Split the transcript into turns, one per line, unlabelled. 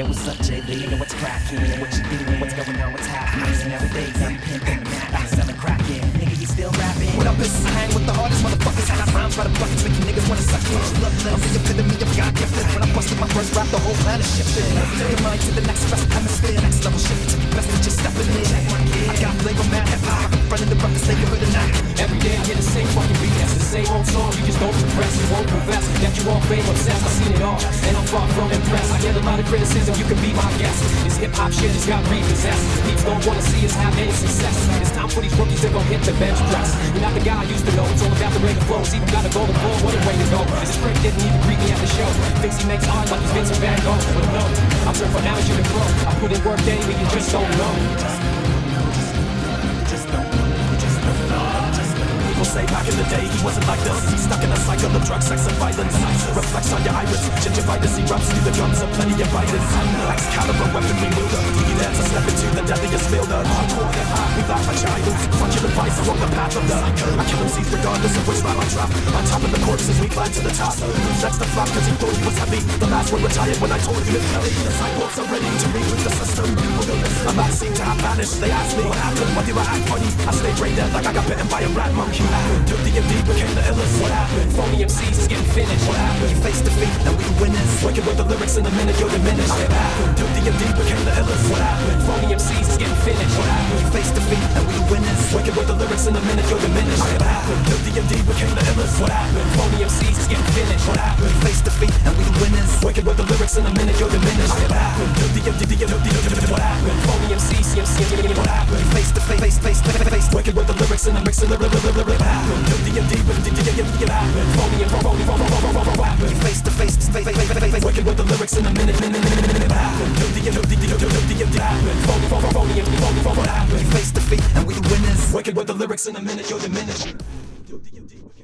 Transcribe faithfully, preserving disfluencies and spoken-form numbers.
Yo, what's up, J B? Yo, what's crackin'? What you doing? What's going on? What's happening? Nowadays, I'm pimping the Mac. I'm selling crackin'. Nigga, you still rapping? What up, this is hang with the hardest motherfuckers. And I rhymes by the buckets, making niggas wanna suck in. Love I'm the epitome of God gifted. When I busted my first rap, the whole planet shifted. Took your mind to the next best hemisphere. Next level shit, to be best at just stepping in. I got flavor, mad hip hop. Running the ruckus, they heard or not.
Every day I hear the same fucking beat. That's the same old song. You just don't progress. You won't confess that you all fame obsessed. I've seen it all, and I'm far from impressed. I get a lot of criticism. You can be my guest. This hip hop shit has got repossessed. Beats don't wanna see us have any success. It's time for these rookies to go hit the bench press. You're not the guy I used to know. It's all about the rate of flows. Even got a golden ball. What a way to go. This prick didn't even greet me at the show. Thinks he makes art like he's Vincent Van Gogh. But no, I'll turn from amateur to pro. I put in work daily. You just don't know.
Say back in the day he wasn't like this. Stuck in a cycle of drugs, sex and violence. Reflects on your iris. Gingivitis erupts through the gums of plenty of biters. Excalibur weaponry wielder. He dares to step into the deadliest fielder. We laugh at childhood. Fuck your advice along the path of the I kill M Cs regardless of which rap I drop. On top of the corpses we climb to the top. That's the flop cause he thought he was heavy. The last one retired when I told him it's heavy. The sidewalks are ready to reboot the system. A man seemed to have vanished. They asked me what happened. Why do I act funny? I stayed brain dead like I got bitten by a rat monkey. Took the M D, became the illest. What happened?
Phony M Cs is getting finished.
What happened? You face defeat, and we the winners. Working with the lyrics in a minute, you're diminished. What happened? Took the M D, became the illest. What happened?
Phony M Cs is getting finished.
What happened? You face defeat, and we the winners. Working with the lyrics in a minute, you're diminished. What happened? Took the M D, became the illest. What happened?
Phony M Cs is getting finished.
What happened? You face defeat, and we the winners. Working with the lyrics in a minute, you're diminished. What happened? Took the M D, what happened?
Phony M Cs, C M C,
what happened? You face defeat, face, face, face, face. Working with the lyrics in the mix, in the what happened? Took the M D, what happened?
Phony and phony,
what happened? You face to face, face, face, face, face. Working with the lyrics in a minute, minute, minute, minute. What happened? Took the M D, what happened?
Phony, phony, phony, phony, what happened?
You face defeat, and we the winners. Working with the lyrics in a minute, you're diminished.